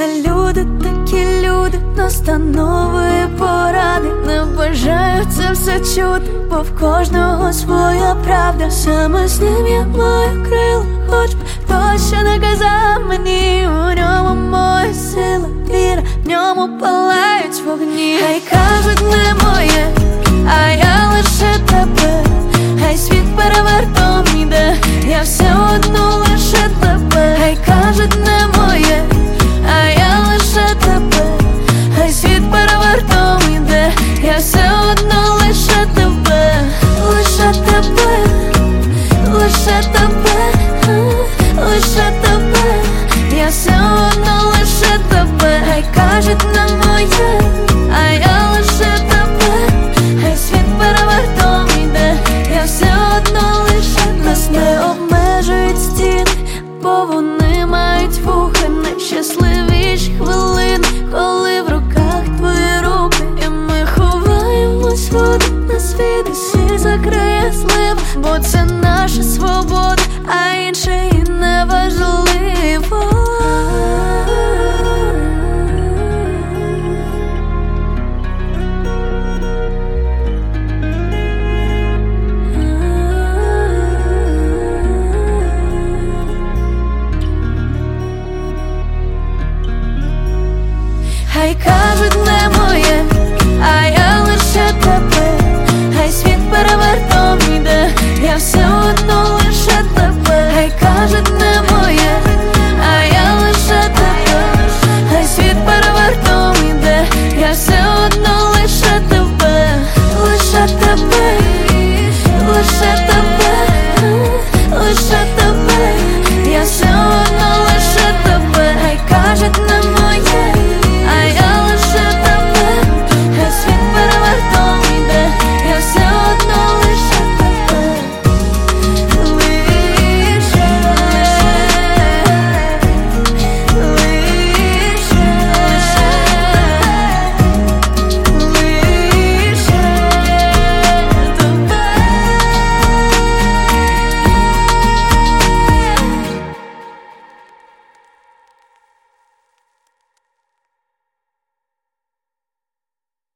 люди такі люди, настанови і поради. Не бажаю це все чути, бо в кожного своя правда. Саме з ним я маю крила, хоч би хтось ще не казав мені. У ньому моя сила, віра, в ньому палають вогні. Хай кажуть не моє, а я лише тебе. Хай світ перевертом іде, я все одно лише тебе. Хай кажуть не моє, а я лише тебе. Хай світ перевертом іде, я все одно лише тебе. Лише тебе, лише тебе, лише тебе. Я все одно лише тебе. Хай кажуть не моє, а я лише тебе. Хай світ перевертом іде, я все одно лише тебе. Нас не обмежують стіни, бо вони мають вуха. Найщасливіші хвилини, коли в руках твої руки. І ми ховаємось в один на світ, і світ закриє злив. Бо це наша свобода, а інше і не важливо. Хай кажуть